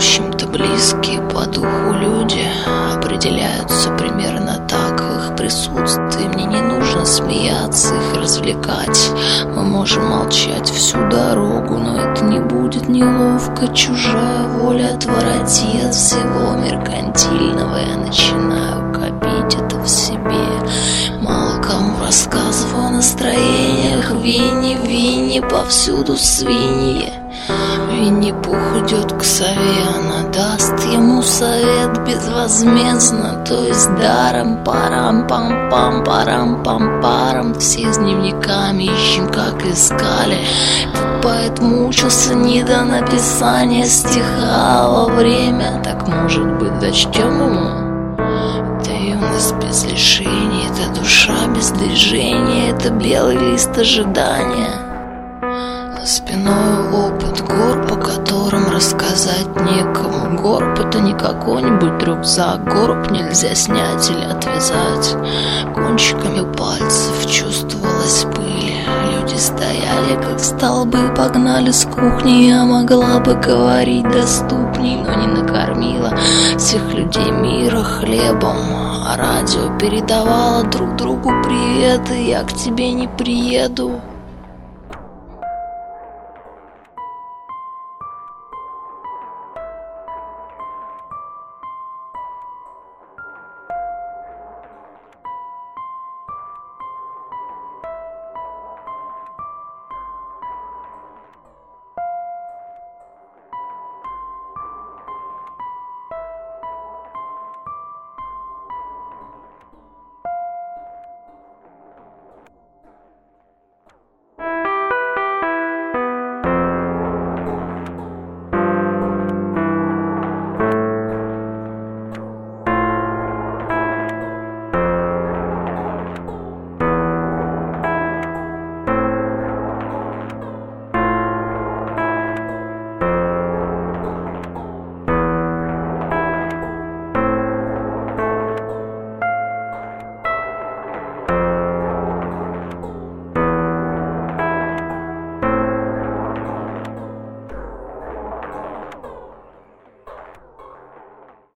общем-то, близкие по духу люди определяются примерно так. В их присутствии мне не нужно смеяться, их развлекать. Мы можем молчать всю дорогу, но это не будет неловко. Чужая воля отворотит от всего меркантильного. Я начинаю копить это в себе. Мало кому рассказываю о настроениях. Винни, повсюду свиньи. Винни-Пух идет к сове, она даст ему совет безвозмездно, то есть даром. Парам-пам-пам, все с дневниками ищем, как искали. Этот поэт мучился не до написания стиха во время. Так, может быть, дочтем ему? Это юность без лишений, это душа без движения, это белый лист ожидания. За спиной опыт гор, по которым рассказать некому. Горб — это не какой-нибудь рюкзак. Горб нельзя снять или отвязать. Кончиками пальцев чувствовалась пыль. Люди стояли, как столбы, погнали с кухни. Я могла бы говорить доступней, но не накормила всех людей мира хлебом. А радио передавало друг другу привет, и я к тебе не приеду.